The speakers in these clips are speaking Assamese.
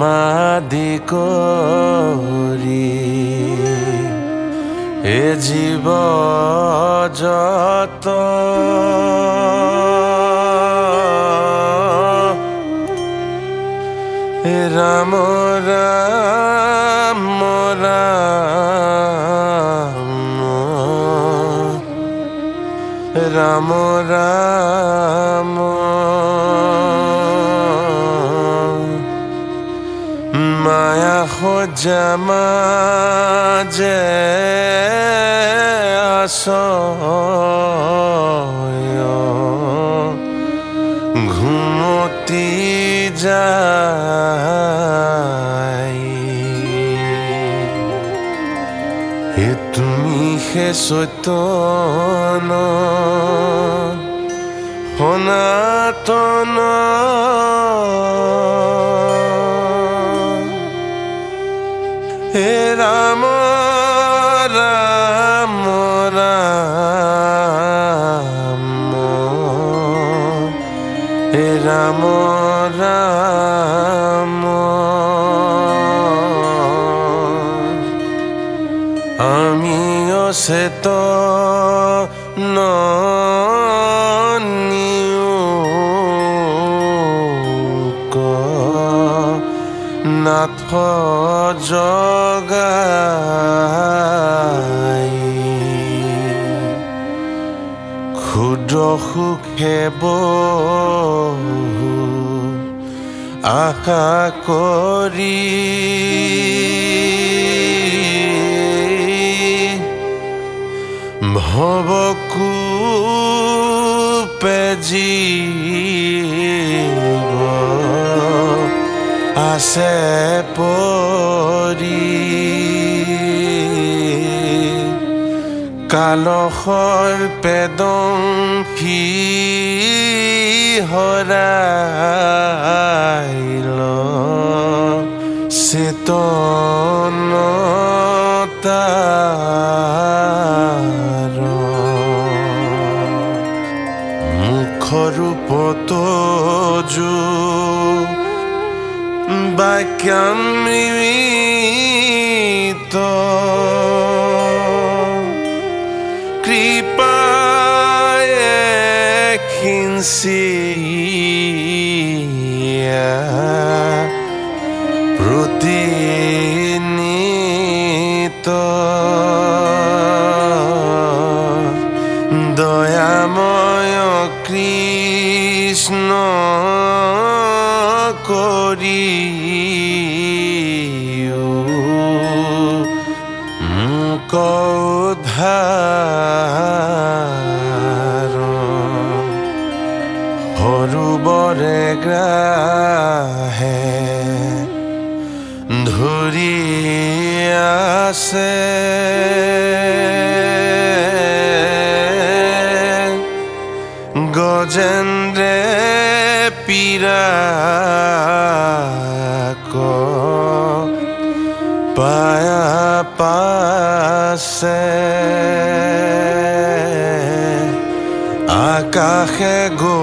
সমাধি কৰি এ জীৱ যত ৰাম ৰাম ৰাম ৰাম মায়া সজ্জা মাজে আশ্ৰয় ঘুমতি যায় হে তুমি হে চৈতন্য সনাতন হে ৰাম ৰাম ৰাম হে ৰাম ৰাম আমি অচেতন নাথ জগাই ক্ষুদ্ৰ সুখে বহু আশা কৰি ভৱকূপে জীৱ আছে পৰি কালসৰ্পে দংশি হৰাইল চেতনতাৰ মুখৰূপতো বাক্যামৃত কৃপায়ে খিনচিয়া প্ৰতিনিত দয়াময় কৃষ্ণ কৰি উদ্ধাৰ সৰুবৰে গ্ৰাহে ধৰি আছে গজেন্দ্ৰে পিৰাক পায়া পাছে আকাশে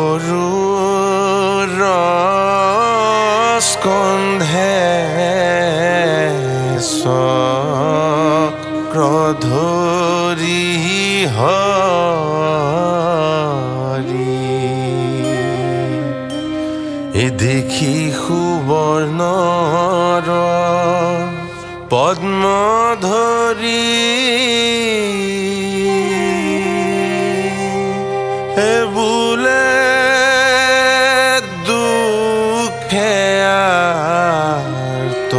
গৰুৰ স্কন্ধে চক্ৰ ধৰি হৰি এ দেখি সুবৰ্ণৰ পদ্ম ধৰি হে বোলে দুখে আৰ্ত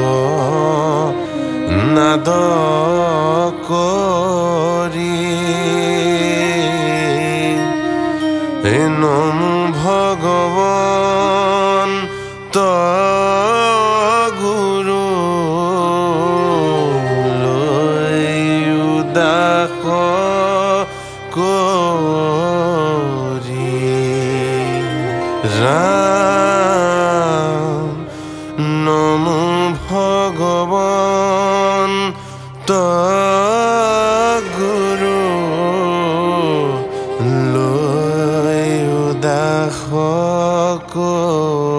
নাদ কৰি হে নমো ভগৱান রাম নমো ভগবান গুরু লৈ উদাস